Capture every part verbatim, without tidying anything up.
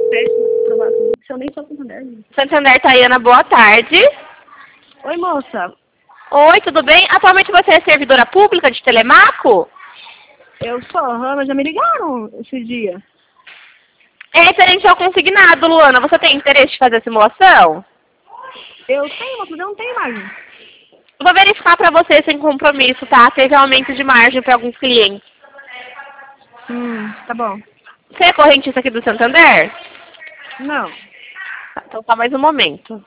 Teste aprovado. Se eu nem sou Santander. Santander, Tayana, boa tarde. Oi, moça. Oi, tudo bem? Atualmente você é servidora pública de Telemaco? Eu sou, aham, mas já me ligaram esse dia. É referente ao consignado, Luana. Você tem interesse de fazer a simulação? Eu tenho, mas eu não tenho margem. Vou verificar para você sem compromisso, tá? Teve aumento de margem para alguns clientes. Hum, tá bom. Você é correntista aqui do Santander? Não. Tá, então só mais um momento.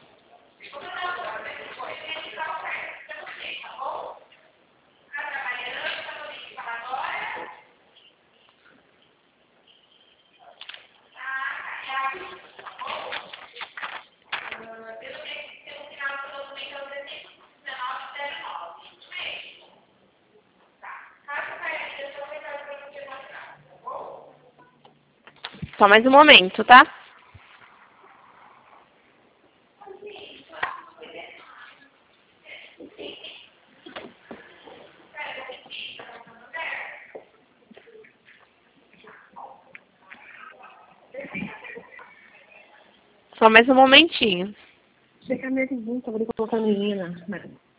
Só mais um momento, tá? Só mais um momentinho. Chega a minha vizinha, tava ali colocando menina.